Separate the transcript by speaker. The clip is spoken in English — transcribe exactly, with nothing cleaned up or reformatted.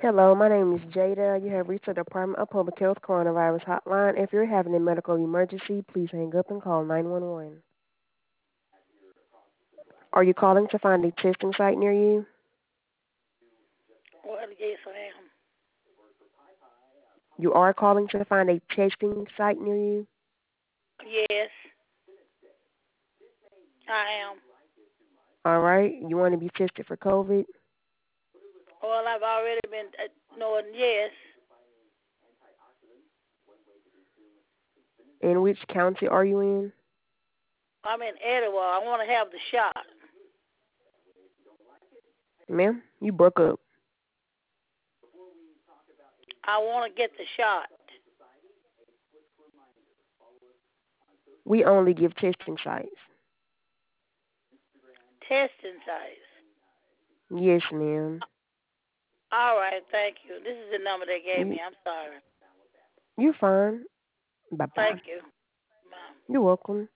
Speaker 1: Hello, my name is Jada. You have reached the Department of Public Health Coronavirus Hotline. If you're having a medical emergency, please hang up and call nine one one. Are you calling to find a testing site near you?
Speaker 2: Well, yes, I am.
Speaker 1: You are calling to find a testing site near you?
Speaker 2: Yes, I am.
Speaker 1: All right. You want to be tested for COVID?
Speaker 2: Well, I've already been uh, knowing yes.
Speaker 1: In which county are you in?
Speaker 2: I'm in Etowah. I want to have the shot.
Speaker 1: Ma'am, you broke up.
Speaker 2: I want to get the shot.
Speaker 1: We only give testing sites.
Speaker 2: Testing sites.
Speaker 1: Yes, ma'am.
Speaker 2: All right, thank you. This is the number they gave
Speaker 1: You,
Speaker 2: me. I'm sorry.
Speaker 1: you're fine. Bye-bye.
Speaker 2: Thank you, Mom.
Speaker 1: You're welcome.